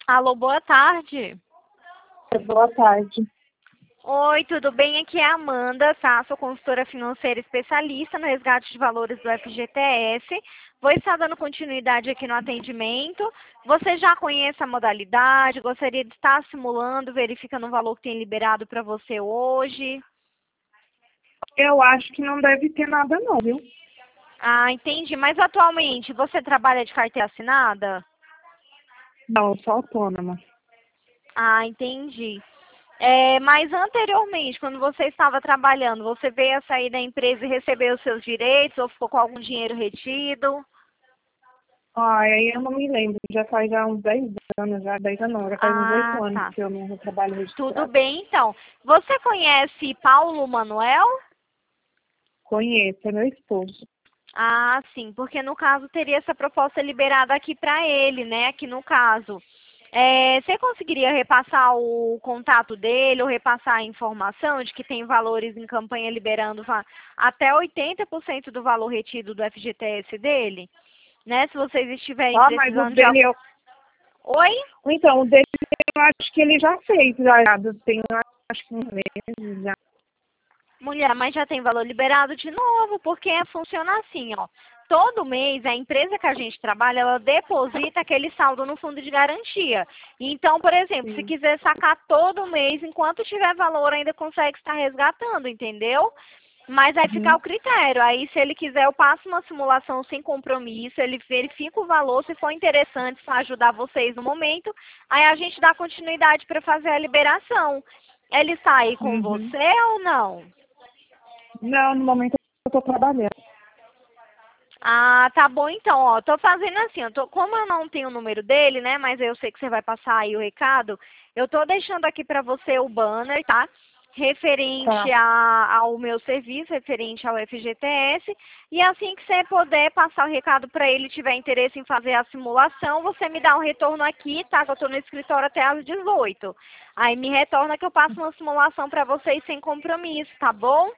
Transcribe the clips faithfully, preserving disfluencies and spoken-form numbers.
Alô, boa tarde. Boa tarde. Oi, tudo bem? Aqui é a Amanda, tá? Sou consultora financeira especialista no resgate de valores do F G T S. Vou estar dando continuidade aqui no atendimento. Você já conhece a modalidade? Gostaria de estar simulando, verificando o valor que tem liberado para você hoje? Eu acho que não deve ter nada não, viu? Ah, entendi. Mas atualmente você trabalha de carteira assinada? Não, eu sou autônoma. Ah, entendi. É, mas anteriormente, quando você estava trabalhando, você veio a sair da empresa e recebeu os seus direitos ou ficou com algum dinheiro retido? Ai, aí eu não me lembro. Já faz já uns dez anos, já dez anos não, já faz uns Ah, oito anos tá. que eu não trabalho Tudo registrado. bem, então. Você conhece Paulo Manuel? Conheço, é meu esposo. Ah, sim, porque no caso teria essa proposta liberada aqui para ele, né? Aqui no caso. É, você conseguiria repassar o contato dele ou repassar a informação de que tem valores em campanha liberando va- até oitenta por cento do valor retido do F G T S dele? Né? Se vocês estiverem Ah, mas o precisando de dele algo. eu... Oi? Então, o dele eu acho que ele já fez, já. já Tem, acho que uns meses já. Mulher, mas já tem valor liberado de novo, porque funciona assim, ó. Todo mês, a empresa que a gente trabalha, ela deposita aquele saldo no fundo de garantia. Então, por exemplo, se Sim. quiser sacar todo mês, enquanto tiver valor, ainda consegue estar resgatando, entendeu? Mas vai ficar o Uhum. critério. Aí, se ele quiser, eu passo uma simulação sem compromisso, ele verifica o valor, se for interessante para ajudar vocês no momento, aí a gente dá continuidade para fazer a liberação. Ele sai com Uhum. você ou não? Não, no momento eu tô trabalhando. Ah, tá bom então, ó. Tô fazendo assim, eu tô, como eu não tenho o número dele, né, mas eu sei que você vai passar aí o recado, eu tô deixando aqui pra você o banner, tá? Referente Tá, a, ao meu serviço, referente ao F G T S, e assim que você puder passar o recado pra ele, tiver interesse em fazer a simulação, você me dá um retorno aqui, tá? Que eu tô no escritório até às dezoito. Aí me retorna que eu passo uma simulação pra vocês sem compromisso, tá bom?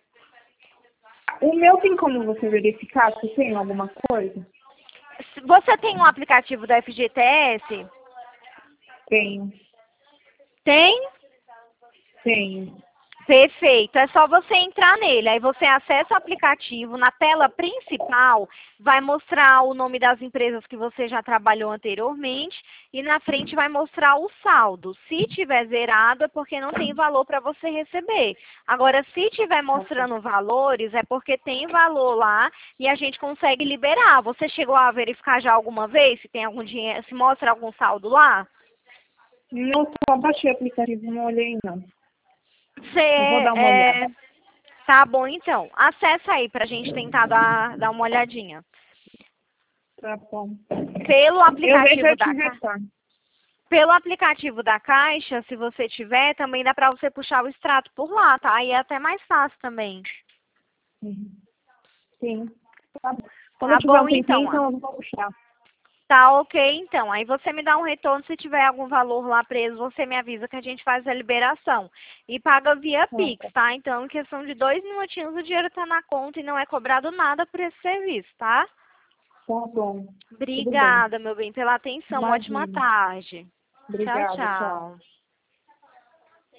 o meu tem como você verificar se tem alguma coisa? Você tem um aplicativo do F G T S? Tenho, Tem? tenho. Perfeito. É só você entrar nele. Aí você acessa o aplicativo. Na tela principal vai mostrar o nome das empresas que você já trabalhou anteriormente. E na frente vai mostrar o saldo. Se tiver zerado é porque não tem valor para você receber. Agora, se tiver mostrando valores, é porque tem valor lá e a gente consegue liberar. Você chegou a verificar já alguma vez se tem algum dinheiro, se mostra algum saldo lá? Não, só baixei o aplicativo, não olhei não. Você, Eu vou dar uma olhada. é, tá bom, então. Acessa aí pra gente tentar dar, dar uma olhadinha. Tá bom. Pelo Eu vejo aplicativo eu te da Ca... retorno. Pelo aplicativo da Caixa, se você tiver, também dá pra você puxar o extrato por lá, tá? Aí é até mais fácil também. Uhum. Sim. Tá bom. Quando eu Tá tiver bom, um tempinho, então. então eu vou puxar. Tá ok, então. Aí você me dá um retorno, se tiver algum valor lá preso, você me avisa que a gente faz a liberação. E paga via Ah, Pix, tá. tá? Então, em questão de dois minutinhos, o dinheiro tá na conta e não é cobrado nada por esse serviço, tá? Tá bom. Tudo bem. Obrigada, meu bem, pela atenção. Ótima Imagina. tarde. Tchau, Obrigada, tchau. tchau.